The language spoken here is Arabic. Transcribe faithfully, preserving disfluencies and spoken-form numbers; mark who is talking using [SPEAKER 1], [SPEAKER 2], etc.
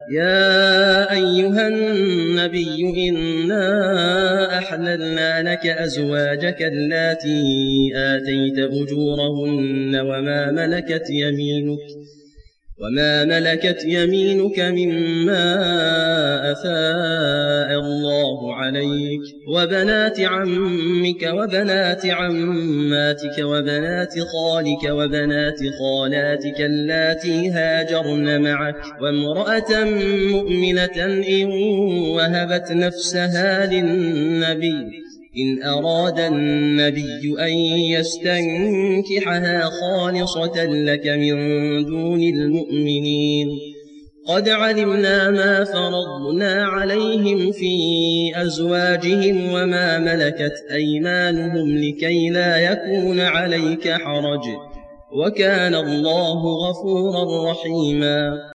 [SPEAKER 1] يا أيها النبي إنا أحللنا لك أزواجك اللاتي آتيت أجورهن وما ملكت يمينك وما ملكت يمينك مما أفاء الله عليك وبنات عمك وبنات عماتك وبنات خالك وبنات خالاتك اللاتي هاجرن معك وامرأة مؤمنة إن وهبت نفسها للنبي إن أراد النبي أن يستنكحها خالصة لك من دون المؤمنين قد علمنا ما فرضنا عليهم في أزواجهم وما ملكت أيمانهم لكي لا يكون عليك حرج وكان الله غفورا رحيما.